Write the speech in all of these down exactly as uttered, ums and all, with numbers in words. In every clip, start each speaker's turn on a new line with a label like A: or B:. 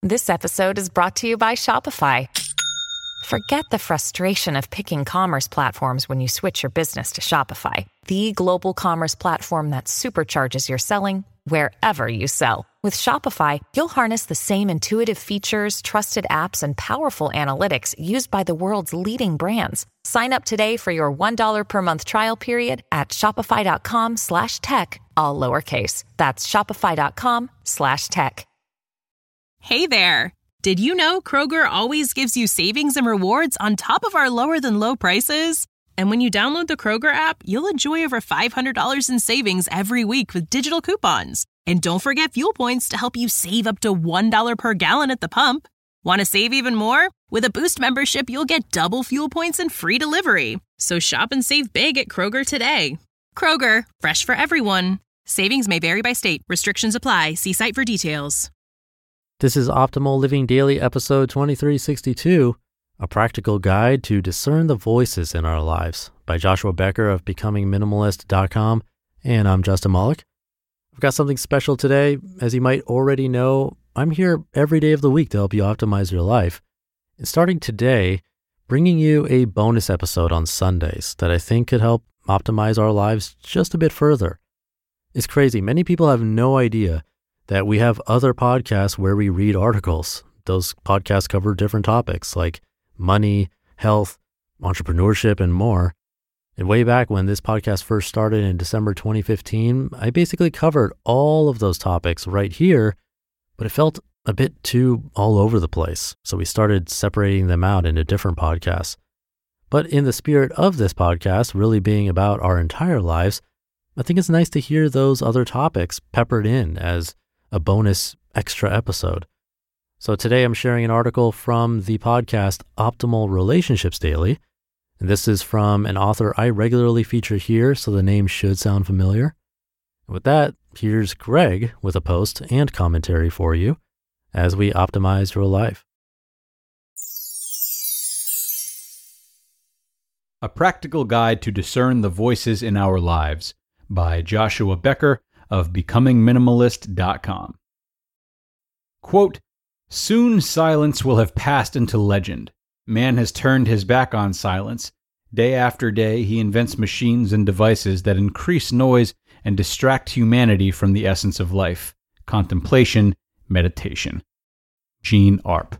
A: This episode is brought to you by Shopify. Forget the frustration of picking commerce platforms when you switch your business to Shopify, the global commerce platform that supercharges your selling wherever you sell. With Shopify, you'll harness the same intuitive features, trusted apps, and powerful analytics used by the world's leading brands. Sign up today for your one dollar per month trial period at shopify.com slash tech, all lowercase. That's shopify.com slash tech.
B: Hey there! Did you know Kroger always gives you savings and rewards on top of our lower-than-low prices? And when you download the Kroger app, you'll enjoy over five hundred dollars in savings every week with digital coupons. And don't forget fuel points to help you save up to one dollar per gallon at the pump. Want to save even more? With a Boost membership, you'll get double fuel points and free delivery. So shop and save big at Kroger today. Kroger, fresh for everyone. Savings may vary by state. Restrictions apply. See site for details.
C: This is Optimal Living Daily, episode twenty-three sixty-two, A Practical Guide to Discern the Voices in Our Lives by Joshua Becker of becoming minimalist dot com, and I'm Justin Malik. I've got something special today. As you might already know, I'm here every day of the week to help you optimize your life. And starting today, bringing you a bonus episode on Sundays that I think could help optimize our lives just a bit further. It's crazy. Many people have no idea that we have other podcasts where we read articles. Those podcasts cover different topics like money, health, entrepreneurship, and more. And way back when this podcast first started in December twenty fifteen, I basically covered all of those topics right here, but it felt a bit too all over the place. So we started separating them out into different podcasts. But in the spirit of this podcast really being about our entire lives, I think it's nice to hear those other topics peppered in as a bonus extra episode. So today I'm sharing an article from the podcast Optimal Relationships Daily. And this is from an author I regularly feature here, so the name should sound familiar. And with that, here's Greg with a post and commentary for you as we optimize your life.
D: A Practical Guide to Discern the Voices in Our Lives by Joshua Becker of becoming minimalist dot com. Quote, "Soon silence will have passed into legend. Man has turned his back on silence. Day after day, he invents machines and devices that increase noise and distract humanity from the essence of life: contemplation, meditation." Gene Arp.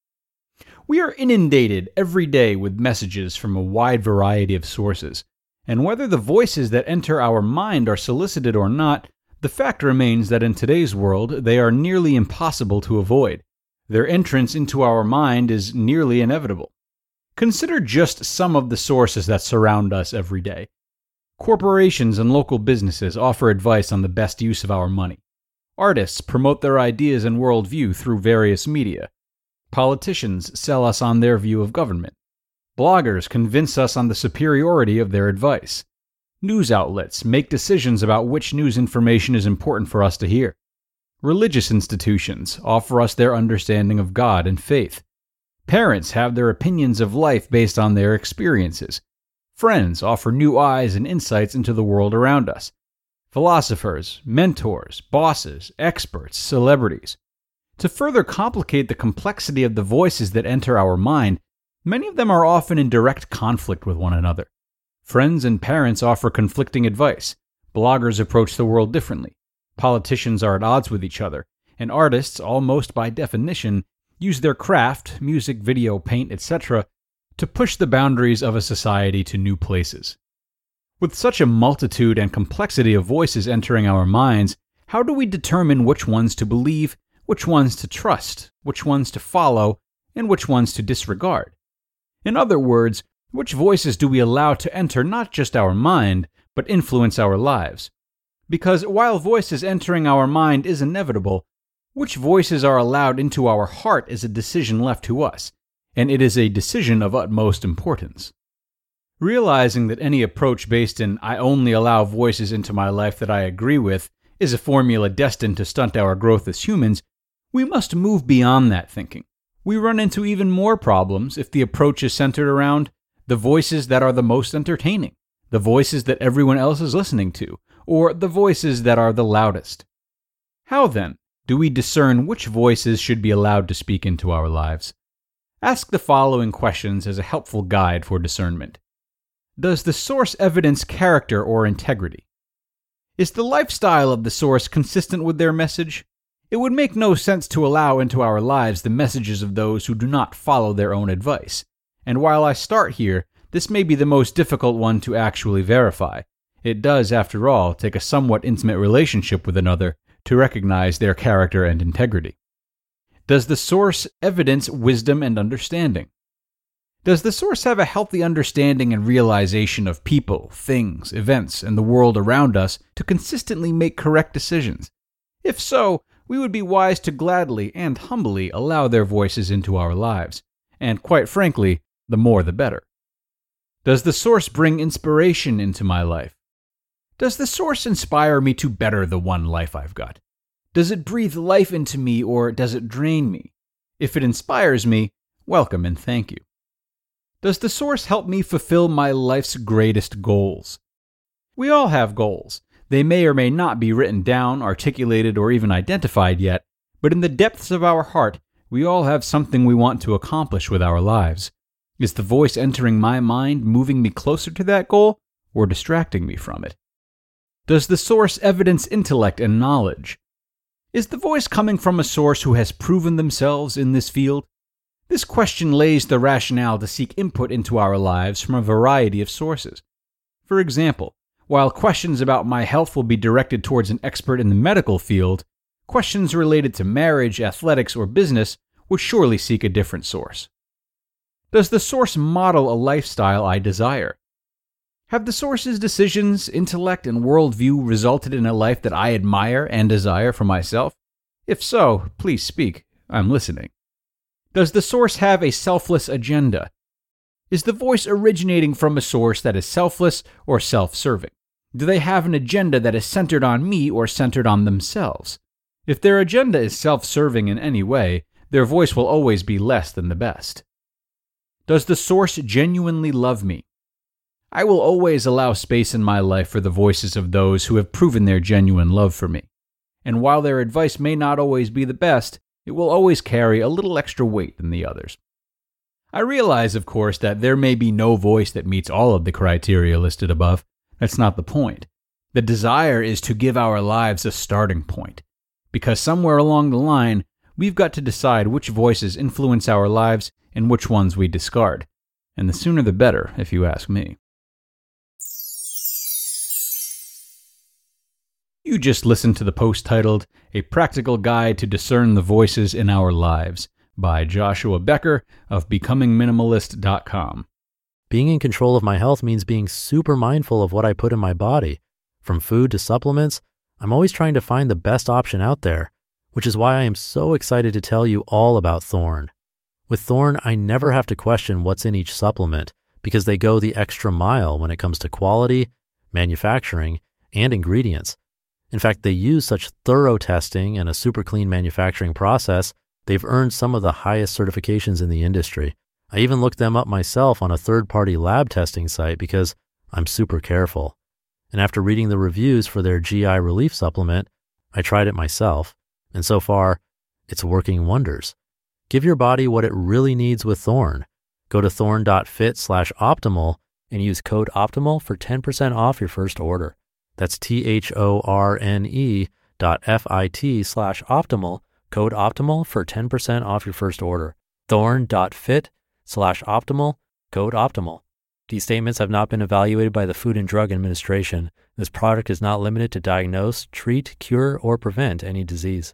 D: We are inundated every day with messages from a wide variety of sources, and whether the voices that enter our mind are solicited or not, the fact remains that in today's world, they are nearly impossible to avoid. Their entrance into our mind is nearly inevitable. Consider just some of the sources that surround us every day. Corporations and local businesses offer advice on the best use of our money. Artists promote their ideas and worldview through various media. Politicians sell us on their view of government. Bloggers convince us on the superiority of their advice. News outlets make decisions about which news information is important for us to hear. Religious institutions offer us their understanding of God and faith. Parents have their opinions of life based on their experiences. Friends offer new eyes and insights into the world around us. Philosophers, mentors, bosses, experts, celebrities. To further complicate the complexity of the voices that enter our mind, many of them are often in direct conflict with one another. Friends and parents offer conflicting advice. Bloggers approach the world differently. Politicians are at odds with each other. And artists, almost by definition, use their craft, music, video, paint, et cetera, to push the boundaries of a society to new places. With such a multitude and complexity of voices entering our minds, how do we determine which ones to believe, which ones to trust, which ones to follow, and which ones to disregard? In other words, which voices do we allow to enter not just our mind, but influence our lives? Because while voices entering our mind is inevitable, which voices are allowed into our heart is a decision left to us, and it is a decision of utmost importance. Realizing that any approach based in "I only allow voices into my life that I agree with" is a formula destined to stunt our growth as humans, we must move beyond that thinking. We run into even more problems if the approach is centered around the voices that are the most entertaining, the voices that everyone else is listening to, or the voices that are the loudest. How then do we discern which voices should be allowed to speak into our lives? Ask the following questions as a helpful guide for discernment. Does the source evidence character or integrity? Is the lifestyle of the source consistent with their message? It would make no sense to allow into our lives the messages of those who do not follow their own advice. And while I start here, this may be the most difficult one to actually verify. It does, after all, take a somewhat intimate relationship with another to recognize their character and integrity. Does the source evidence wisdom and understanding? Does the source have a healthy understanding and realization of people, things, events, and the world around us to consistently make correct decisions? If so, we would be wise to gladly and humbly allow their voices into our lives, and quite frankly, the more the better. Does the source bring inspiration into my life? Does the source inspire me to better the one life I've got? Does it breathe life into me or does it drain me? If it inspires me, welcome and thank you. Does the source help me fulfill my life's greatest goals? We all have goals. They may or may not be written down, articulated, or even identified yet, but in the depths of our heart, we all have something we want to accomplish with our lives. Is the voice entering my mind moving me closer to that goal or distracting me from it? Does the source evidence intellect and knowledge? Is the voice coming from a source who has proven themselves in this field? This question lays the rationale to seek input into our lives from a variety of sources. For example, while questions about my health will be directed towards an expert in the medical field, questions related to marriage, athletics, or business would surely seek a different source. Does the source model a lifestyle I desire? Have the source's decisions, intellect, and worldview resulted in a life that I admire and desire for myself? If so, please speak. I'm listening. Does the source have a selfless agenda? Is the voice originating from a source that is selfless or self-serving? Do they have an agenda that is centered on me or centered on themselves? If their agenda is self-serving in any way, their voice will always be less than the best. Does the source genuinely love me? I will always allow space in my life for the voices of those who have proven their genuine love for me. And while their advice may not always be the best, it will always carry a little extra weight than the others. I realize, of course, that there may be no voice that meets all of the criteria listed above. That's not the point. The desire is to give our lives a starting point, because somewhere along the line, we've got to decide which voices influence our lives and which ones we discard. And the sooner the better, if you ask me. You just listened to the post titled, A Practical Guide to Discern the Voices in Our Lives, by Joshua Becker of becoming minimalist dot com.
C: Being in control of my health means being super mindful of what I put in my body. From food to supplements, I'm always trying to find the best option out there, which is why I am so excited to tell you all about Thorne. With Thorne, I never have to question what's in each supplement because they go the extra mile when it comes to quality, manufacturing, and ingredients. In fact, they use such thorough testing and a super clean manufacturing process, they've earned some of the highest certifications in the industry. I even looked them up myself on a third-party lab testing site because I'm super careful. And after reading the reviews for their G I relief supplement, I tried it myself. And so far, it's working wonders. Give your body what it really needs with Thorne. Go to thorne.fit slash optimal and use code OPTIMAL for ten percent off your first order. That's T-H-O-R-N-E dot F-I-T slash optimal, code OPTIMAL for ten percent off your first order. Thorne.fit slash optimal, code OPTIMAL. These statements have not been evaluated by the Food and Drug Administration. This product is not limited to diagnose, treat, cure, or prevent any disease.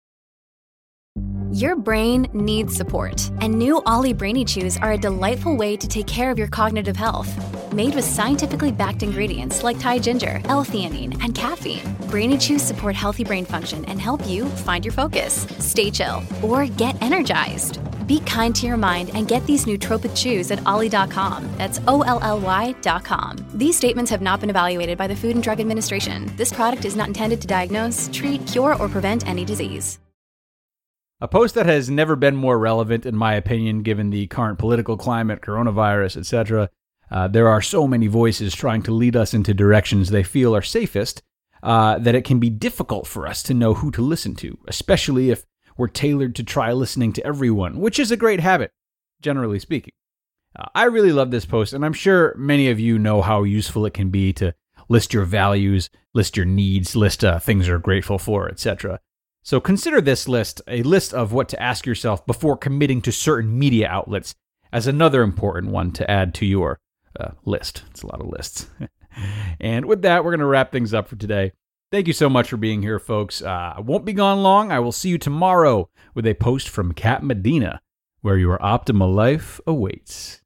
E: Your brain needs support, and new Ollie Brainy Chews are a delightful way to take care of your cognitive health. Made with scientifically backed ingredients like Thai ginger, L-theanine, and caffeine, Brainy Chews support healthy brain function and help you find your focus, stay chill, or get energized. Be kind to your mind and get these nootropic chews at ollie dot com. That's O L L Y dot com. These statements have not been evaluated by the Food and Drug Administration. This product is not intended to diagnose, treat, cure, or prevent any disease.
D: A post that has never been more relevant, in my opinion, given the current political climate, coronavirus, et cetera. Uh, there are so many voices trying to lead us into directions they feel are safest, uh, that it can be difficult for us to know who to listen to, especially if we're tailored to try listening to everyone, which is a great habit, generally speaking. Uh, I really love this post, and I'm sure many of you know how useful it can be to list your values, list your needs, list uh, things you're grateful for, et cetera. So consider this list a list of what to ask yourself before committing to certain media outlets as another important one to add to your uh, list. It's a lot of lists. And with that, we're going to wrap things up for today. Thank you so much for being here, folks. Uh, I won't be gone long. I will see you tomorrow with a post from Kat Medina, where your optimal life awaits.